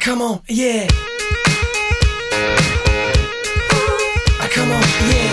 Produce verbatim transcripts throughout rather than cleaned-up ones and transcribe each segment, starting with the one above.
come on, yeah. Ah, come on, yeah.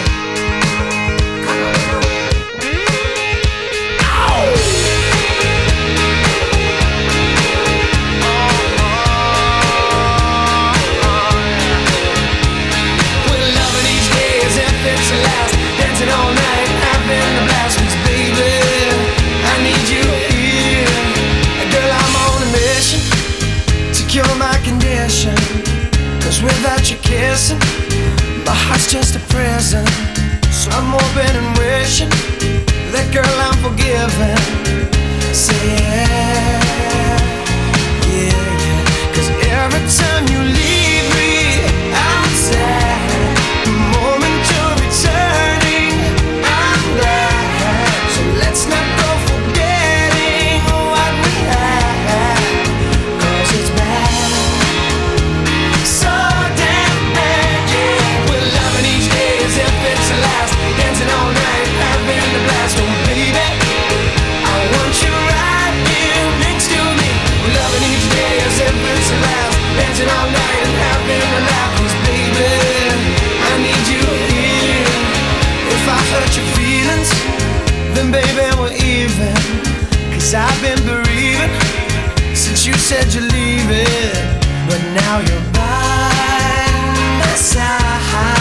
Dancing all night, having a blast, 'cause baby, I need you here. Girl, I'm on a mission to cure my condition, 'cause without you kissing, my heart's just a prison. So I'm hoping and wishing that, girl, I'm forgiven. Say yeah, yeah, yeah. 'Cause every time you leave me, I'm sad. The moment you're returning, I'm glad. So let's not go forgetting what we had, 'cause it's bad, so damn bad, yeah. We're loving each day as if it's the last, dancing all night, having a blast. Oh baby, I want you right here next to me. We're loving each day as if it's the last, dancing all night and having a laugh. 'Cause baby, I need you here. If I hurt your feelings, then baby we're even. 'Cause I've been bereaving since you said you're leaving, but now you're by my side.